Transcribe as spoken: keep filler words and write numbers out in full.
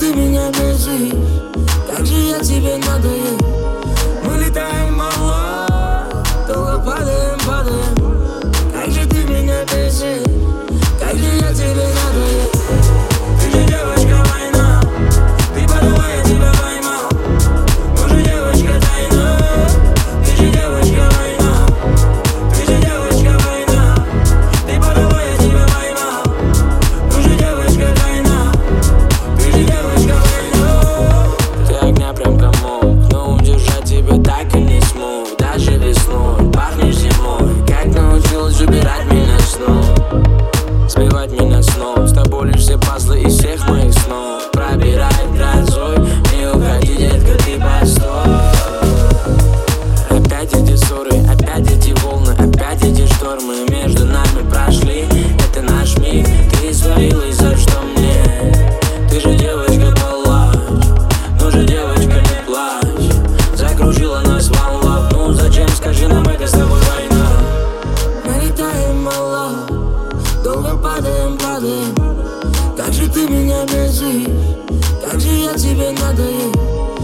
ты меня бесишь, как же я тебе надоел. Мы летаем мало, долго падаем, падаем. Как же ты меня бесишь, как же я тебе надоел. Ты же девочка война, ты подала, я тебя поймал. Мы же девочка тайна, ты же девочка война. Ты же девочка война, ты подала, я тебя поймал. Мы же девочка тайна, ты же девочка война. Ты огня прям комок, но удержать тебя так и не смог. Даже весной пахнешь зимой, как научилась убирать меня снова, сбивать меня с ног. С тобой лишь все пазлы из всех моих снов. Пробирает грозой, не уходи, детка, ты постой. Опять эти ссоры, опять эти волны, опять эти штормы между нами прошли. Это наш миг, ты свалилась, за что мне? Ты же девочка, палач, ну же девочка, не плачь. Закружила нас волна, ну зачем, скажи нам, это с тобой война. Мы летаем мало, долго падаем, падаем. Как же ты меня бесишь, как же я тебе надоел.